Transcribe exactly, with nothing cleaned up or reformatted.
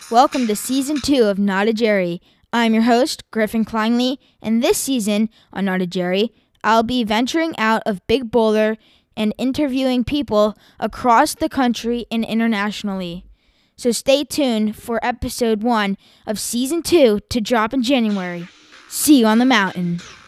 Welcome to Season two of Not a Jerry. I'm your host, Griffin Kleinley, and this season on Not a Jerry, I'll be venturing out of Big Boulder and interviewing people across the country and internationally. So stay tuned for episode one of Season two to drop in January. See you on the mountain.